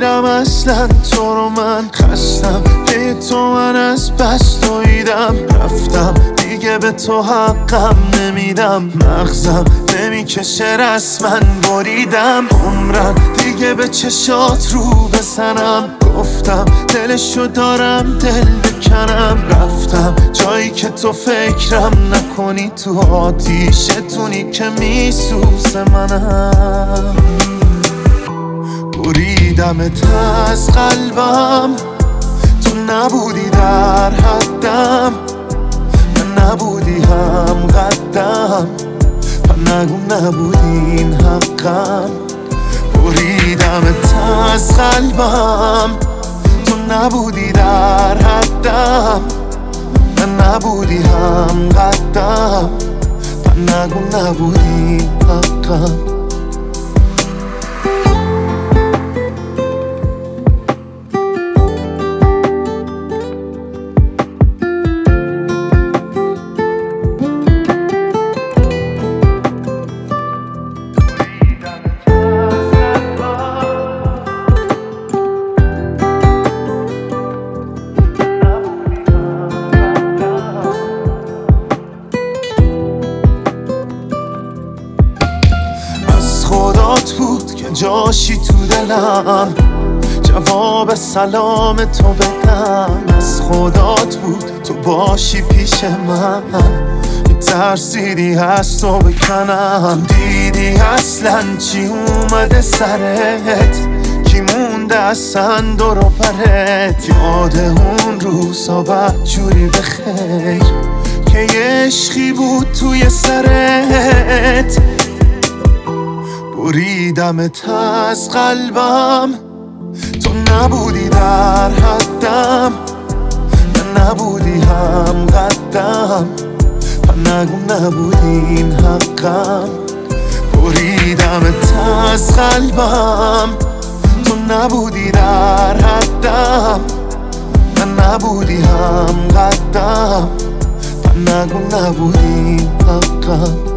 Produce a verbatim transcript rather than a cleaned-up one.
نمیرم اصلا تو رو من خستم به تو من از بس دویدم رفتم دیگه به تو حقم نمیدم مغزم نمیکشه رسما بریدم عمرم دیگه به چشات رو بزنم گفتم دلشو دارم دل بکنم رفتم جایی که تو فکرم نکنی تو آتیشتونی که میسوزه منم بریدمت از قلبم تو نبودی در حدم من نبودی هم قدم و نگو نبودین حقم بریدمت از قلبم تو نبودی در حدم من نبودی هم قدم و نگو نبودین حقم خدات بود که جاشی تو دلم جواب سلام تو بدم از خدات بود تو باشی پیش من میترسیدی از تو بکنم دیدی اصلا چی اومده سرت کی مونده اصلا دور و برت یاد اون روزا بدجوری بخیر که یه عشقی بود توی سرت بریدمت از قلبم تو نبودی در حدم من نبودی هم قدم و نگو نبودین حقم بریدمت از قلبم تو نبودی در حدم من نبودی هم قدم و نگو نبودین حقم